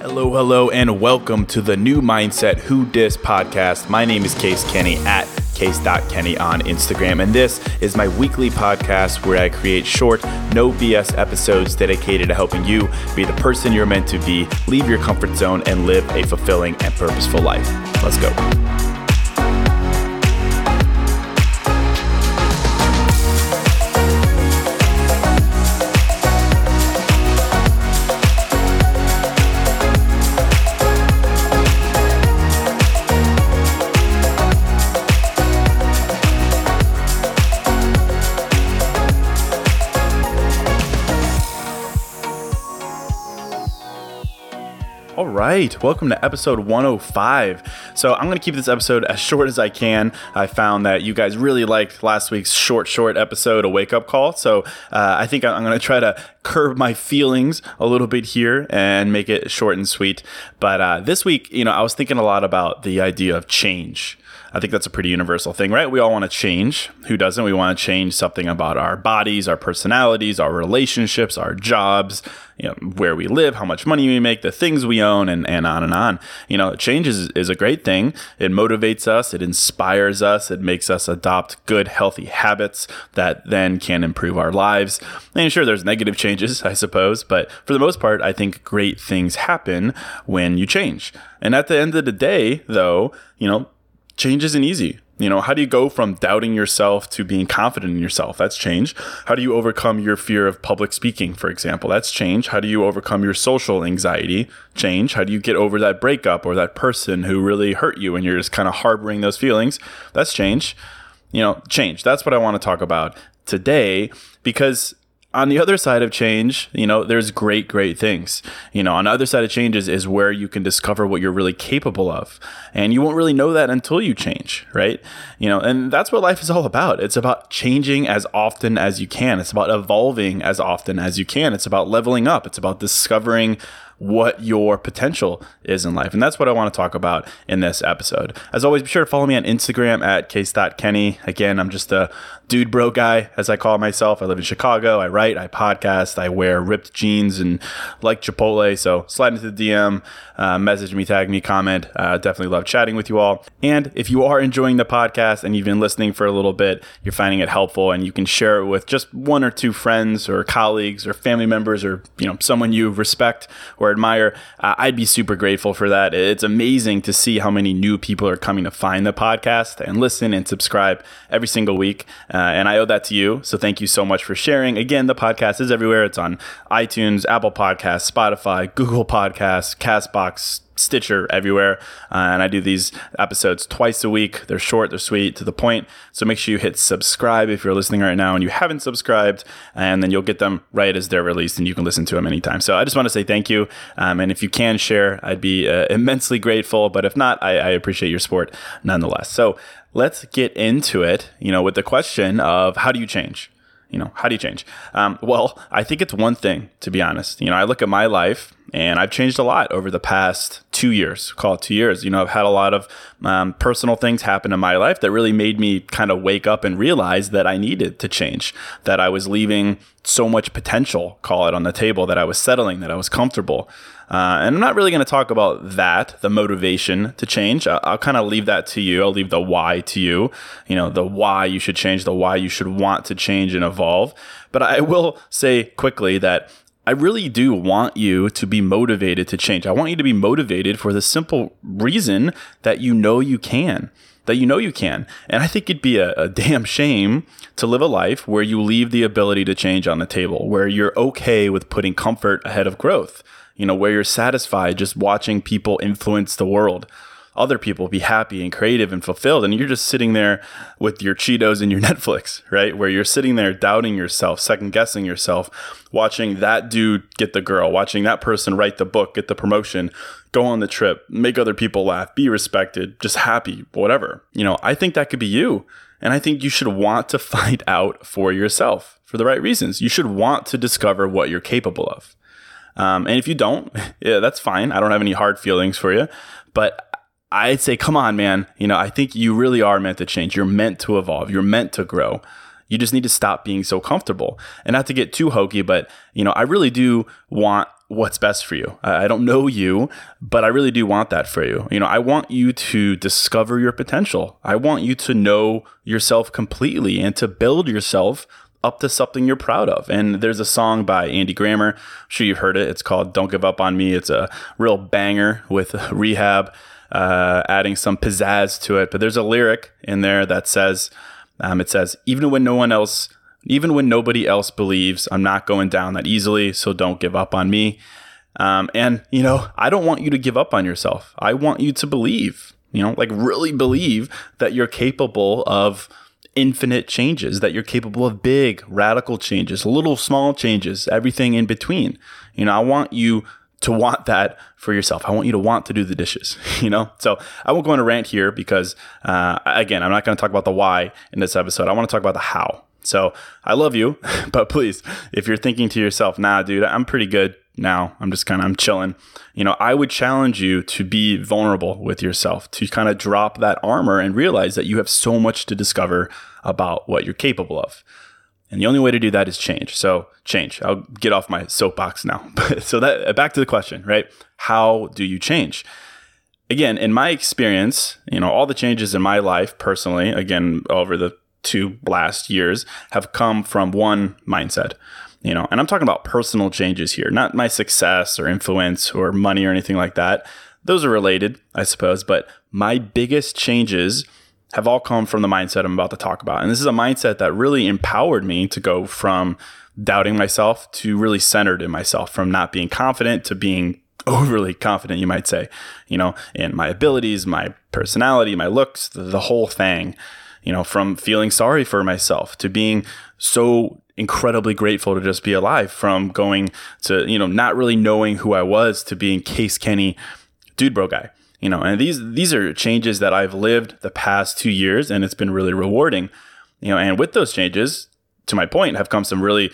Hello, and welcome to the New Mindset Who Dis podcast. My name is Case Kenny at case.kenny on Instagram, and this is my weekly podcast where I create short, no BS episodes dedicated to helping you be the person you're meant to be, leave your comfort zone, and live a fulfilling and purposeful life. Let's go. All right, welcome to episode 105. So I'm going to keep this episode as short as I can. I found that you guys really liked last week's short episode, a wake-up call. So I think I'm going to try to curb my feelings a little bit here and make it short and sweet. But this week, I was thinking a lot about the idea of change. I think that's a pretty universal thing, right? We all want to change. Who doesn't? We want to change something about our bodies, our personalities, our relationships, our jobs, where we live, how much money we make, the things we own, and on and on. Change is a great thing. It motivates us. It inspires us. It makes us adopt good, healthy habits that then can improve our lives. And sure, there's negative changes, I suppose, but for the most part, I think great things happen when you change. And at the end of the day, though, change isn't easy. How do you go from doubting yourself to being confident in yourself? That's change. How do you overcome your fear of public speaking, for example? That's change. How do you overcome your social anxiety? Change. How do you get over that breakup or that person who really hurt you and you're just kind of harboring those feelings? That's change. Change. That's what I want to talk about today, because on the other side of change, there's great things. On the other side of change is where you can discover what you're really capable of. And you won't really know that until you change, right? And that's what life is all about. It's about changing as often as you can. It's about evolving as often as you can. It's about leveling up. It's about discovering what your potential is in life. And that's what I want to talk about in this episode. As always, be sure to follow me on Instagram at case.kenny. Again, I'm just a dude bro guy, as I call myself. I live in Chicago. I write, I podcast, I wear ripped jeans and like Chipotle. So slide into the DM, message me, tag me, comment. Definitely love chatting with you all. And if you are enjoying the podcast and you've been listening for a little bit, you're finding it helpful, and you can share it with just one or two friends or colleagues or family members or someone you respect or admire, I'd be super grateful for that. It's amazing to see how many new people are coming to find the podcast and listen and subscribe every single week. And I owe that to you. So thank you so much for sharing. Again, the podcast is everywhere. It's on iTunes, Apple Podcasts, Spotify, Google Podcasts, CastBox, Stitcher, everywhere. And I do these episodes twice a week. They're short, they're sweet, to the point. So make sure you hit subscribe if you're listening right now and you haven't subscribed, and then you'll get them right as they're released and you can listen to them anytime. So I just want to say thank you. And if you can share, I'd be immensely grateful. But if not, I appreciate your support nonetheless. So let's get into it, with the question of how do you change? How do you change? Well, I think it's one thing, to be honest. I look at my life and I've changed a lot over the past 2 years, call it 2 years. I've had a lot of personal things happen in my life that really made me kind of wake up and realize that I needed to change, that I was leaving so much potential, call it, on the table, that I was settling, that I was comfortable. And I'm not really going to talk about that, the motivation to change. I'll kind of leave that to you. I'll leave the why to you, the why you should change, the why you should want to change and evolve. But I will say quickly that I really do want you to be motivated to change. I want you to be motivated for the simple reason that you can. And I think it'd be a damn shame to live a life where you leave the ability to change on the table, where you're okay with putting comfort ahead of growth, where you're satisfied just watching people influence the world, other people be happy and creative and fulfilled, and you're just sitting there with your Cheetos and your Netflix, right? Where you're sitting there doubting yourself, second guessing yourself, watching that dude get the girl, watching that person write the book, get the promotion, go on the trip, make other people laugh, be respected, just happy, whatever. I think that could be you. And I think you should want to find out for yourself for the right reasons. You should want to discover what you're capable of. And if you don't, yeah, that's fine. I don't have any hard feelings for you. But I'd say, come on, man. I think you really are meant to change. You're meant to evolve. You're meant to grow. You just need to stop being so comfortable. And not to get too hokey, but I really do want what's best for you. I don't know you, but I really do want that for you. I want you to discover your potential. I want you to know yourself completely and to build yourself up to something you're proud of. And there's a song by Andy Grammer. I'm sure you've heard it. It's called Don't Give Up on Me. It's a real banger with Rehab, adding some pizzazz to it. But there's a lyric in there that says, it says, even when nobody else believes, I'm not going down that easily, so don't give up on me. And I don't want you to give up on yourself. I want you to believe, really believe that you're capable of infinite changes, that you're capable of big, radical changes, little, small changes, everything in between. I want you to want that for yourself. I want you to want to do the dishes, So I won't go on a rant here because, again, I'm not going to talk about the why in this episode. I want to talk about the how. So I love you, but please, if you're thinking to yourself, nah, dude, I'm pretty good now. I'm chilling. I would challenge you to be vulnerable with yourself, to kind of drop that armor and realize that you have so much to discover about what you're capable of. And the only way to do that is change. So change. I'll get off my soapbox now. So that back to the question, right? How do you change? Again, in my experience, all the changes in my life personally, again, over the 2 last years have come from one mindset, and I'm talking about personal changes here, not my success or influence or money or anything like that. Those are related, I suppose, but my biggest changes have all come from the mindset I'm about to talk about. And this is a mindset that really empowered me to go from doubting myself to really centered in myself, from not being confident to being overly confident, you might say, in my abilities, my personality, my looks, the whole thing. From feeling sorry for myself to being so incredibly grateful to just be alive, from going to, not really knowing who I was to being Case Kenny, dude bro guy, and these are changes that I've lived the past 2 years, and it's been really rewarding, and with those changes, to my point, have come some really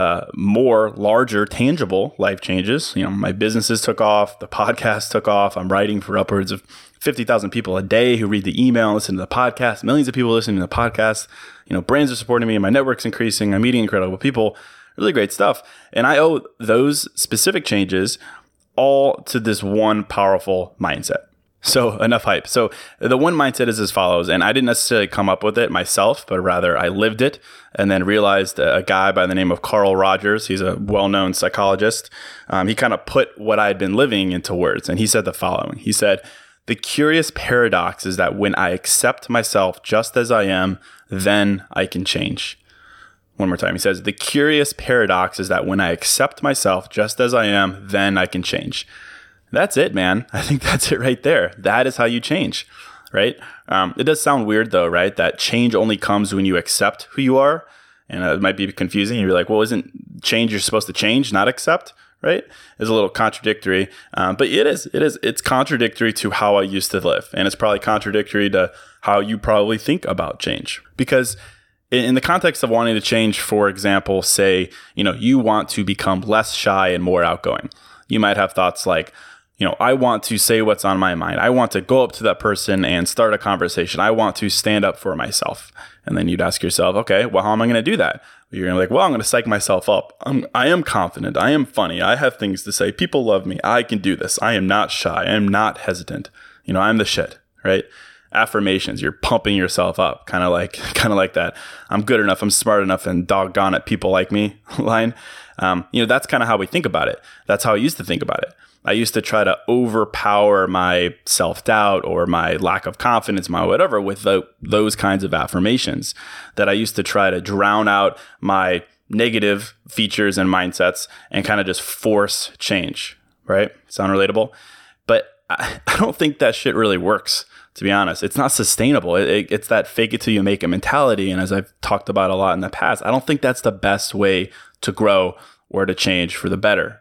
more larger, tangible life changes. My businesses took off, the podcast took off. I'm writing for upwards of 50,000 people a day who read the email and listen to the podcast, millions of people listening to the podcast. Brands are supporting me and my network's increasing. I'm meeting incredible people, really great stuff. And I owe those specific changes all to this one powerful mindset. So enough hype. So the one mindset is as follows, and I didn't necessarily come up with it myself, but rather I lived it and then realized a guy by the name of Carl Rogers, he's a well-known psychologist. He kind of put what I had been living into words, and he said the following. He said, the curious paradox is that when I accept myself just as I am, then I can change. One more time. He says, the curious paradox is that when I accept myself just as I am, then I can change. That's it, man. I think that's it right there. That is how you change, right? It does sound weird though, right? That change only comes when you accept who you are. And it might be confusing. You're like, well, isn't change you're supposed to change, not accept, right? It's a little contradictory. But it is. It's contradictory to how I used to live. And it's probably contradictory to how you probably think about change. Because in the context of wanting to change, for example, say, you want to become less shy and more outgoing. You might have thoughts like, I want to say what's on my mind. I want to go up to that person and start a conversation. I want to stand up for myself. And then you'd ask yourself, okay, well, how am I going to do that? You're going to be like, well, I'm going to psych myself up. I am confident. I am funny. I have things to say. People love me. I can do this. I am not shy. I am not hesitant. I'm the shit, right? Affirmations. You're pumping yourself up, kind of like that. I'm good enough. I'm smart enough, and doggone it, people like me line. That's kind of how we think about it. That's how I used to think about it. I used to try to overpower my self-doubt or my lack of confidence, my whatever, with those kinds of affirmations, that I used to try to drown out my negative features and mindsets and kind of just force change, right? Sound relatable? But I don't think that shit really works, to be honest. It's not sustainable. It's that fake it till you make it mentality. And as I've talked about a lot in the past, I don't think that's the best way to grow or to change for the better.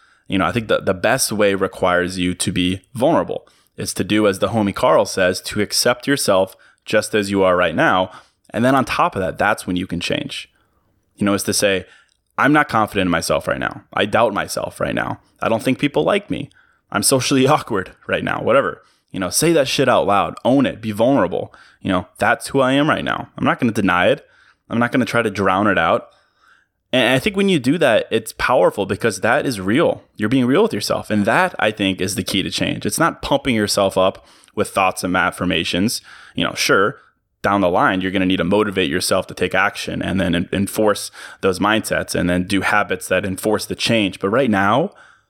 I think the best way requires you to be vulnerable. It's to do as the homie Carl says, to accept yourself just as you are right now. And then on top of that, that's when you can change. It's to say, I'm not confident in myself right now. I doubt myself right now. I don't think people like me. I'm socially awkward right now, whatever. Say that shit out loud, own it, be vulnerable. That's who I am right now. I'm not going to deny it. I'm not going to try to drown it out. And I think when you do that, it's powerful because that is real. You're being real with yourself. And that, I think, is the key to change. It's not pumping yourself up with thoughts and affirmations. Sure, down the line, you're going to need to motivate yourself to take action and then enforce those mindsets and then do habits that enforce the change. But right now,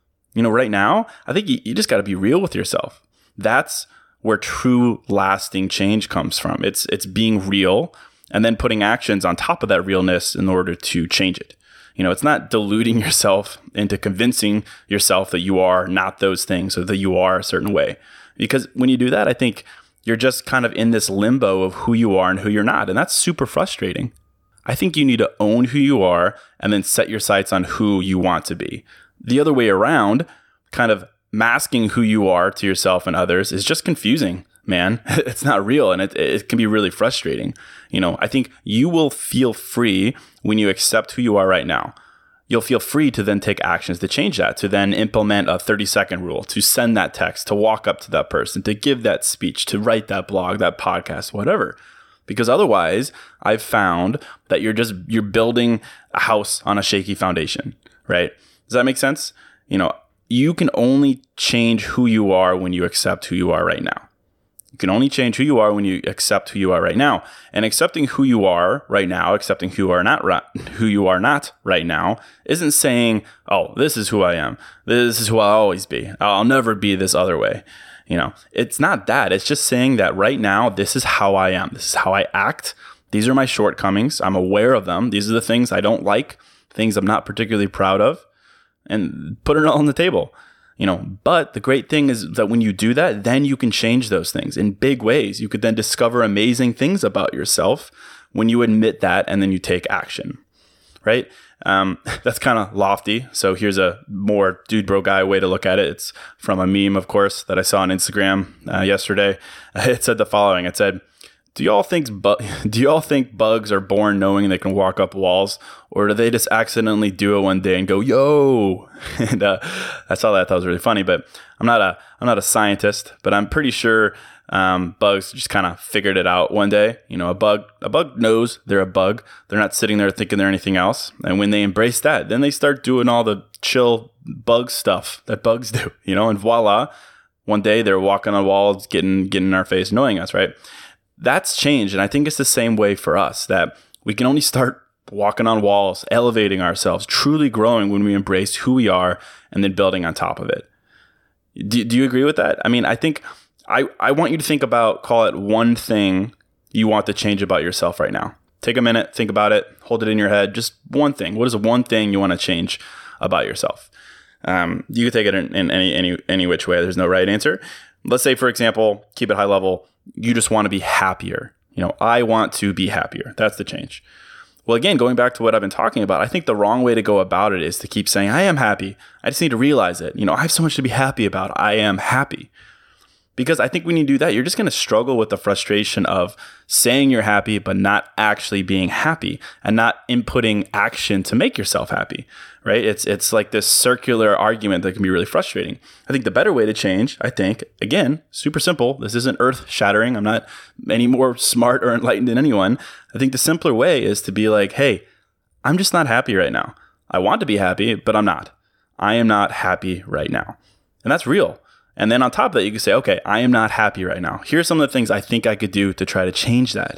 I think you just got to be real with yourself. That's where true lasting change comes from. It's being real and then putting actions on top of that realness in order to change it. It's not deluding yourself into convincing yourself that you are not those things or that you are a certain way. Because when you do that, I think you're just kind of in this limbo of who you are and who you're not. And that's super frustrating. I think you need to own who you are and then set your sights on who you want to be. The other way around, kind of masking who you are to yourself and others, is just confusing, man. It's not real, and it can be really frustrating. I think you will feel free when you accept who you are right now. You'll feel free to then take actions to change that, to then implement a 30-second rule, to send that text, to walk up to that person, to give that speech, to write that blog, that podcast, whatever. Because otherwise, I've found that you're building a house on a shaky foundation, right? Does that make sense? You can only change who you are when you accept who you are right now. You can only change who you are when you accept who you are right now. And accepting who you are right now, accepting who you are not right now, isn't saying, oh, this is who I am. This is who I'll always be. I'll never be this other way. It's not that. It's just saying that right now, this is how I am. This is how I act. These are my shortcomings. I'm aware of them. These are the things I don't like, things I'm not particularly proud of, and put it all on the table. But the great thing is that when you do that, then you can change those things in big ways. You could then discover amazing things about yourself when you admit that and then you take action, right? That's kind of lofty. So here's a more dude bro guy way to look at it. It's from a meme, of course, that I saw on Instagram yesterday. It said the following. It said, Do y'all think bugs are born knowing they can walk up walls, or do they just accidentally do it one day and go, yo? And I saw that. I thought it was really funny, but I'm not a scientist, but I'm pretty sure bugs just kind of figured it out one day. A bug knows they're a bug. They're not sitting there thinking they're anything else. And when they embrace that, then they start doing all the chill bug stuff that bugs do, and voila, one day they're walking on walls, getting in our face, annoying us, right? That's changed. And I think it's the same way for us, that we can only start walking on walls, elevating ourselves, truly growing when we embrace who we are and then building on top of it. Do you agree with that? I mean, I think I want you to think about, call it one thing you want to change about yourself right now. Take a minute, think about it, hold it in your head. Just one thing. What is one thing you want to change about yourself? You can take it in any which way. There's no right answer. Let's say, for example, keep it high level. You just want to be happier. I want to be happier. That's the change. Well, again, going back to what I've been talking about, I think the wrong way to go about it is to keep saying, I am happy. I just need to realize it. I have so much to be happy about. I am happy. Because I think when you do that, you're just going to struggle with the frustration of saying you're happy, but not actually being happy and not inputting action to make yourself happy, right? It's like this circular argument that can be really frustrating. I think the better way to change, again, super simple. This isn't earth shattering. I'm not any more smart or enlightened than anyone. I think the simpler way is to be like, hey, I'm just not happy right now. I want to be happy, but I'm not. I am not happy right now. And that's real. And then on top of that, you can say, okay, I am not happy right now. Here's some of the things I think I could do to try to change that.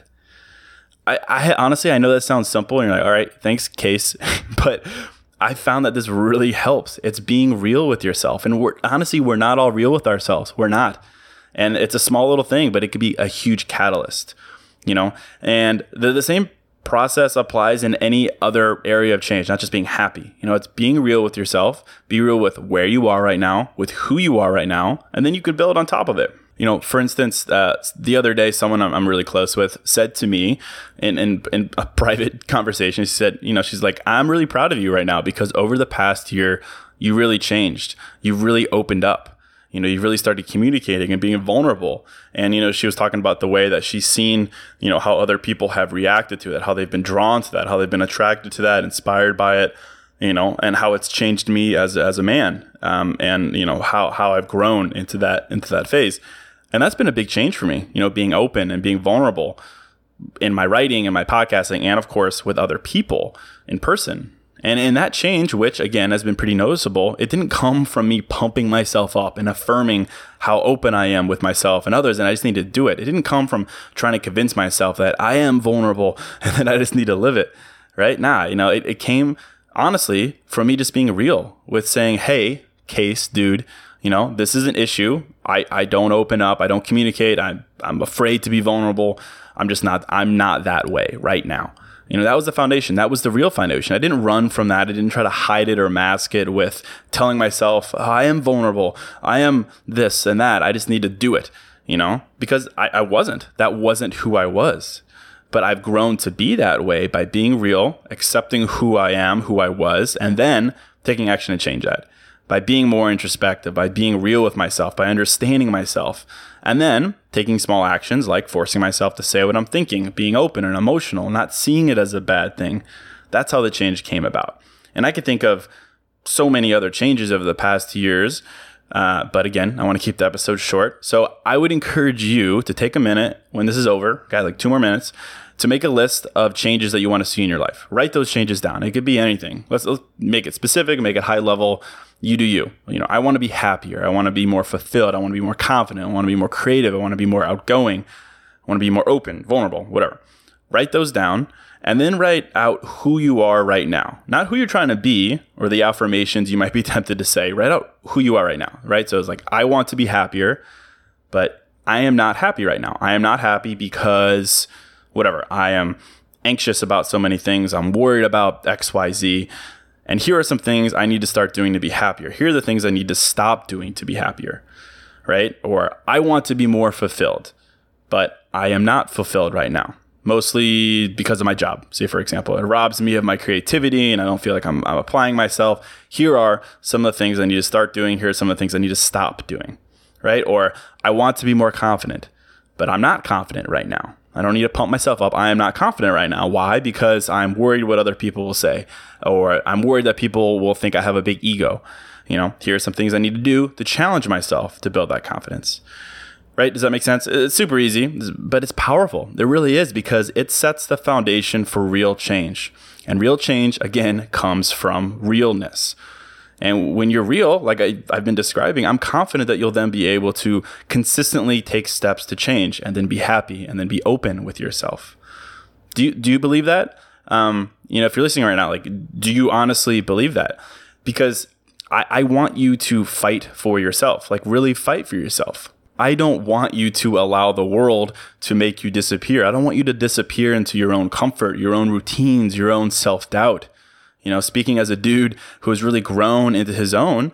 I honestly, I know that sounds simple and you're like, all right, thanks, Case. But I found that this really helps. It's being real with yourself. And we're not all real with ourselves. We're not. And it's a small little thing, but it could be a huge catalyst, and the same process applies in any other area of change, not just being happy. It's being real with yourself, be real with where you are right now, with who you are right now, and then you could build on top of it. For instance, the other day, someone I'm really close with said to me in a private conversation, she said, she's like, I'm really proud of you right now because over the past year, you really changed. You've really opened up. You've really started communicating and being vulnerable. And, she was talking about the way that she's seen, how other people have reacted to it, how they've been drawn to that, how they've been attracted to that, inspired by it, and how it's changed me as a man. And, how I've grown into that phase. And that's been a big change for me, being open and being vulnerable. in my writing and my podcasting, and of course with other people in person. And in that change, which again has been pretty noticeable, it didn't come from me pumping myself up and affirming how open I am with myself and others, and I just need to do it. It didn't come from trying to convince myself that I am vulnerable and that I just need to live it, right? Nah, it came honestly from me just being real with saying, hey, Case, dude, this is an issue. I don't open up. I don't communicate. I'm afraid to be vulnerable. I'm not that way right now. That was the foundation. That was the real foundation. I didn't run from that. I didn't try to hide it or mask it with telling myself, oh, I am vulnerable. I am this and that. I just need to do it, because I wasn't. That wasn't who I was. But I've grown to be that way by being real, accepting who I am, who I was, and then taking action to change that. By being more introspective, by being real with myself, by understanding myself, and then taking small actions like forcing myself to say what I'm thinking, being open and emotional, not seeing it as a bad thing. That's how the change came about. And I could think of so many other changes over the past years, but again, I want to keep the episode short. So I would encourage you to take a minute when this is over, got like 2 more minutes, to make a list of changes that you want to see in your life. Write those changes down. It could be anything. Let's make it specific, make it high level. You do you. I want to be happier. I want to be more fulfilled. I want to be more confident. I want to be more creative. I want to be more outgoing. I want to be more open, vulnerable, whatever. Write those down and then write out who you are right now. Not who you're trying to be or the affirmations you might be tempted to say. Write out who you are right now, right? So it's like, I want to be happier, but I am not happy right now. I am not happy because whatever. I am anxious about so many things. I'm worried about X, Y, Z. And here are some things I need to start doing to be happier. Here are the things I need to stop doing to be happier, right? Or I want to be more fulfilled, but I am not fulfilled right now, mostly because of my job. Say, for example, it robs me of my creativity and I don't feel like I'm applying myself. Here are some of the things I need to start doing. Here are some of the things I need to stop doing, right? Or I want to be more confident, but I'm not confident right now. I don't need to pump myself up. I am not confident right now. Why? Because I'm worried what other people will say, or I'm worried that people will think I have a big ego. Here are some things I need to do to challenge myself to build that confidence. Right? Does that make sense? It's super easy, but it's powerful. It really is, because it sets the foundation for real change. And real change, again, comes from realness. And when you're real, like I've been describing, I'm confident that you'll then be able to consistently take steps to change and then be happy and then be open with yourself. Do you believe that? If you're listening right now, like, do you honestly believe that? Because I want you to fight for yourself, like really fight for yourself. I don't want you to allow the world to make you disappear. I don't want you to disappear into your own comfort, your own routines, your own self-doubt. Speaking as a dude who has really grown into his own,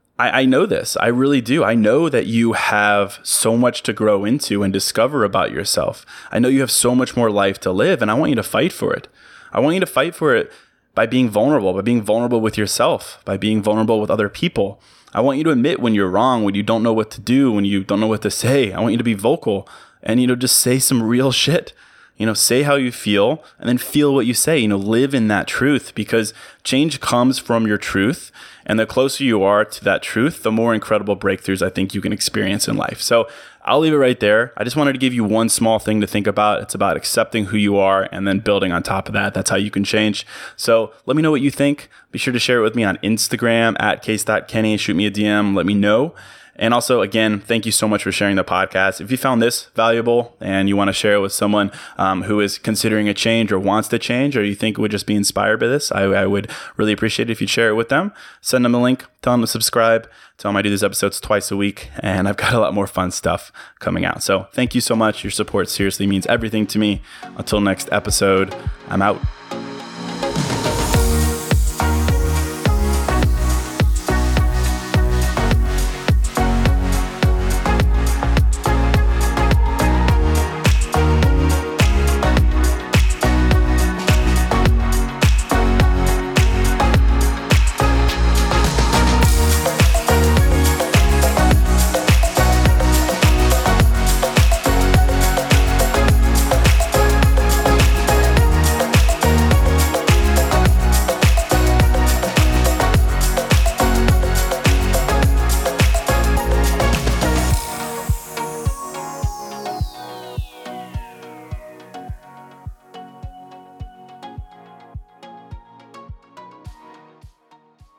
I know this. I really do. I know that you have so much to grow into and discover about yourself. I know you have so much more life to live, and I want you to fight for it. I want you to fight for it by being vulnerable with yourself, by being vulnerable with other people. I want you to admit when you're wrong, when you don't know what to do, when you don't know what to say. I want you to be vocal and, just say some real shit. Say how you feel and then feel what you say, live in that truth, because change comes from your truth. And the closer you are to that truth, the more incredible breakthroughs I think you can experience in life. So I'll leave it right there. I just wanted to give you one small thing to think about. It's about accepting who you are and then building on top of that. That's how you can change. So let me know what you think. Be sure to share it with me on Instagram @case.kenny. Shoot me a DM. Let me know. And also, again, thank you so much for sharing the podcast. If you found this valuable and you want to share it with someone who is considering a change or wants to change, or you think would just be inspired by this, I would really appreciate it if you'd share it with them. Send them a link, tell them to subscribe, tell them I do these episodes twice a week, and I've got a lot more fun stuff coming out. So thank you so much. Your support seriously means everything to me. Until next episode, I'm out.